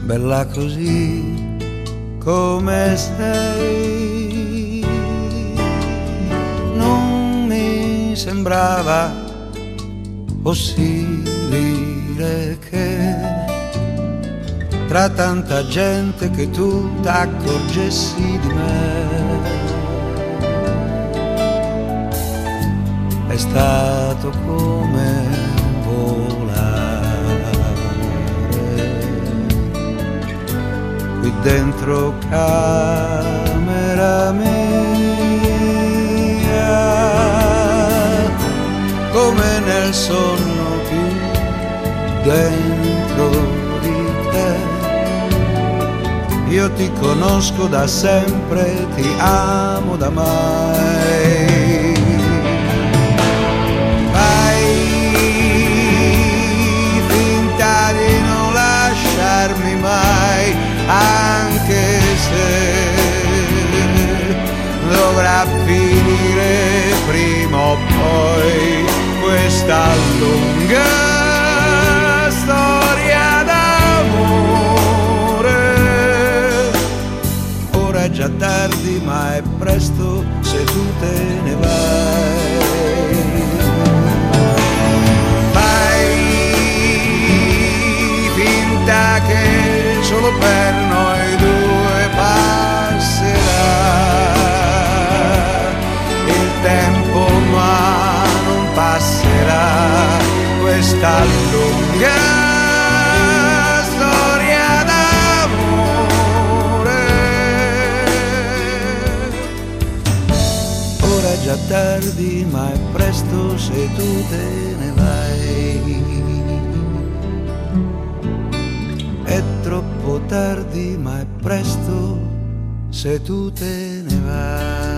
bella così come sei. Non mi sembrava possibile che tra tanta gente che tu t'accorgessi di me. È stato come volare qui dentro camera mia, come nel sonno più dentro di te. Io ti conosco da sempre, ti amo da mai. Fai finta di non lasciarmi mai, anche se dovrà finire prima o poi questa lunga storia d'amore. Ora è già tardi ma è presto se tu te ne vai. Fai finta che solo per noi due passerà il tempo, ma non passerà questa lunga storia d'amore. Ora è già tardi ma è presto se tu te ne vai. È troppo tardi ma è presto se tu te ne vai.